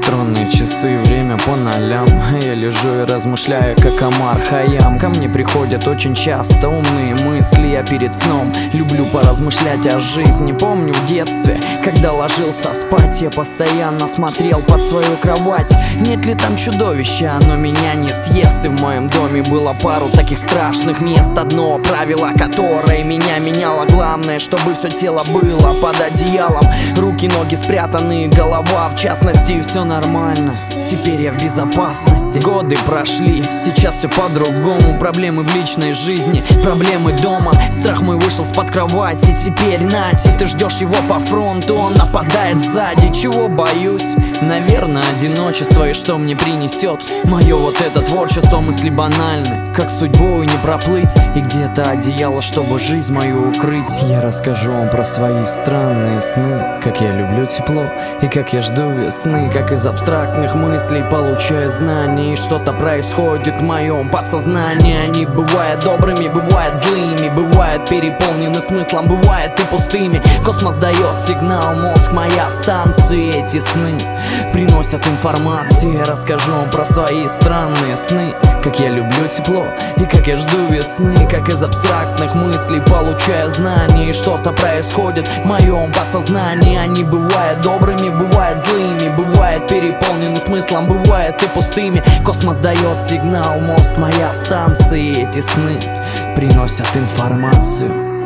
электронные часы, время по нолям. Я лежу и размышляю, как Омар Хайям. Ко мне приходят очень часто умные мысли. Я перед сном люблю поразмышлять о жизни. Помню в детстве, когда ложился спать, я постоянно смотрел под свою кровать. Нет ли там чудовища, оно меня не съест. И в моем доме было пару таких страшных мест. Одно правило, которое меня меняло: главное, чтобы все тело было под одеялом. Руки, ноги спрятаны, голова в частности. Все нормально, теперь я в безопасности. Годы прошли, сейчас все по-другому. Проблемы в личной жизни, проблемы дома. Страх мой вышел с-под кровати. Теперь нате, ты ждешь его по фронту, он нападает сзади. Чего боюсь? Наверное, одиночество. И что мне принесет мое вот это творчество? Мысли банальны, как судьбой не проплыть. И где-то одеяло, чтобы жизнь мою укрыть. Я расскажу вам про свои странные сны, как я люблю тепло и как я жду весны. Как из абстрактных мыслей получаю знания, и что-то происходит в моем подсознании. Они бывают добрыми, бывают злыми, бывают переполнены смыслом, бывают и пустыми. Космос дает сигнал, мозг моя станция. Эти сны приносят информацию. Я расскажу вам про свои странные сны, как я люблю тепло и как я жду весны. Как из абстрактных мыслей получаю знания, и что-то происходит в моем подсознании. Они бывают добрыми, бывают злыми, бывают переполнены смыслом, бывают и пустыми. Космос дает сигнал, мозг моя станция. Эти сны приносят информацию.